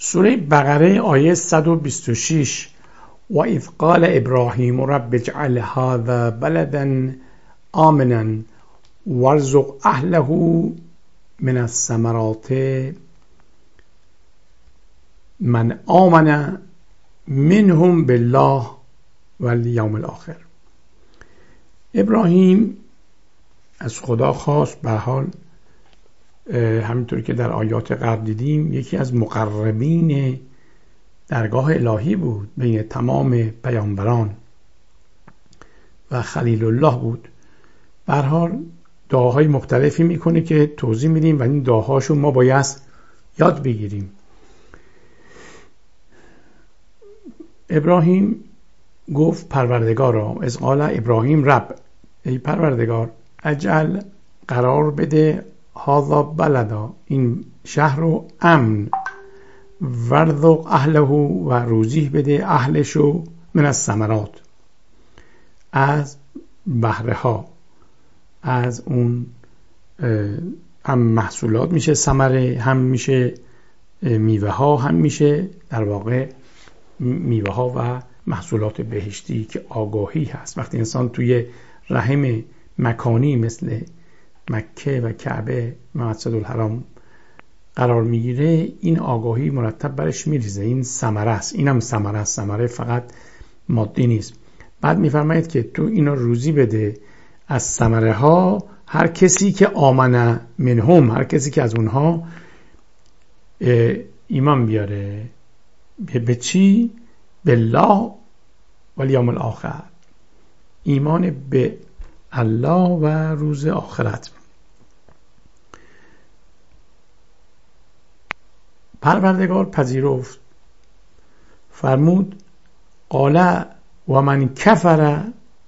سوره بقره آیه 126 و اذ قال ابراهیم رب اجعل هذا بلدا آمنا وارزق اهله من الثمرات من آمن منهم بالله والیوم الاخر. ابراهیم از خدا خواست، به حال همینطور که در آیات قبل دیدیم یکی از مقربین درگاه الهی بود، بین تمام پیامبران و خلیل الله بود. به هر حال دعاهای مختلفی میکنه که توضیح میدیم و این دعاهاشو ما باید یاد بگیریم. ابراهیم گفت پروردگارا، از قال ابراهیم رب، ای پروردگار اجعل قرار بده هذا بلدا، این شهر رو امن، ورزق اهله و روزی بده اهلشو من الثمرات، از بهره ها، از اون هم محصولات میشه ثمره، هم میشه میوه ها، هم میشه در واقع میوه ها و محصولات بهشتی که آگاهی هست. وقتی انسان توی رحم مکانی مثل مکه و کعبه مسجد الحرام قرار میگیره، این آگاهی مرتب برش میریزه، این ثمره است. اینم ثمره است، ثمره فقط مادی نیست. بعد میفرماید که تو اینا روزی بده از ثمره ها هر کسی که آمنه منهم، هر کسی که از اونها ایمان بیاره. به چی؟ بالله والیوم الاخر، ایمان به الله و روز آخرت. پروردگار پذیرفت، فرمود قال و من کفر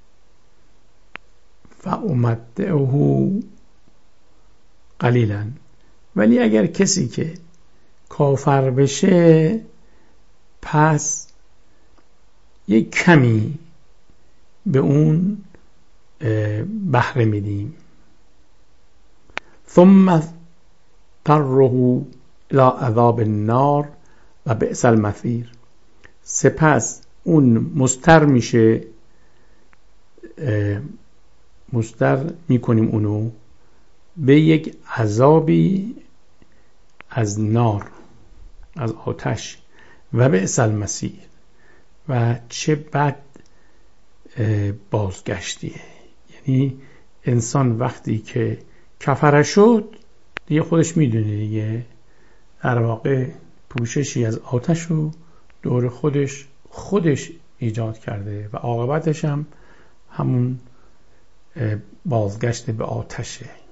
فامتعه قلیلا، ولی اگر کسی که کافر بشه پس یک کمی به اون بهره میدیم. ثم اضطره الى عذاب النار و بئس المصیر، سپس اون مضطر میشه، مضطر میکنیم اونو به یک عذابی از نار، از آتش، و بئس المصیر، و چه بد بازگشتیه. یعنی انسان وقتی که کفره شد دیگه خودش میدونه دیگه در واقع پوششی از آتش رو دور خودش ایجاد کرده و عاقبتش هم همون بازگشت به آتشه.